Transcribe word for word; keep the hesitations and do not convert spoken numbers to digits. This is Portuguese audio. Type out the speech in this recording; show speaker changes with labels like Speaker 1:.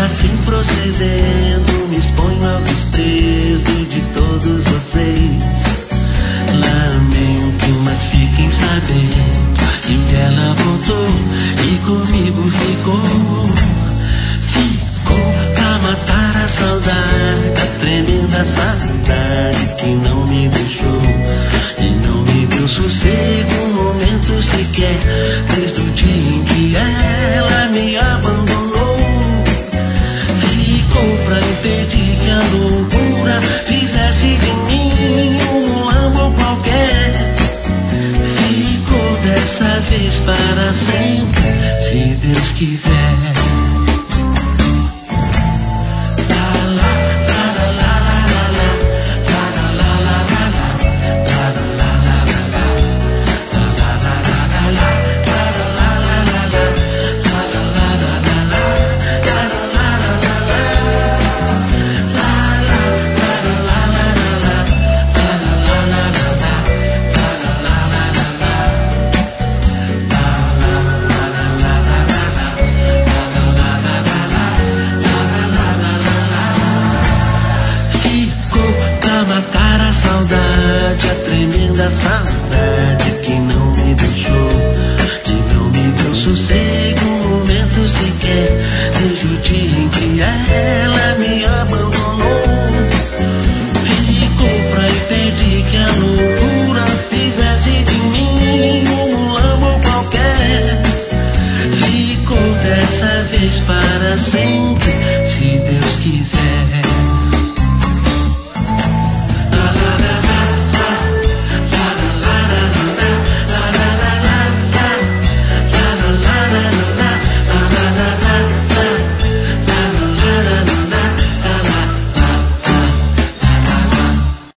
Speaker 1: assim procedendo, me exponho ao desprezo de todos vocês. Lamento, mas fiquem sabendo que ela voltou e comigo ficou. Ficou pra matar a saudade, a tremenda saudade que não me deixou e não me deu sossego um momento sequer, desde o dia em que ela me abandonou. Ficou pra impedir que a loucura fizesse de mim um amor qualquer. Ficou dessa vez para sempre, se Deus quiser.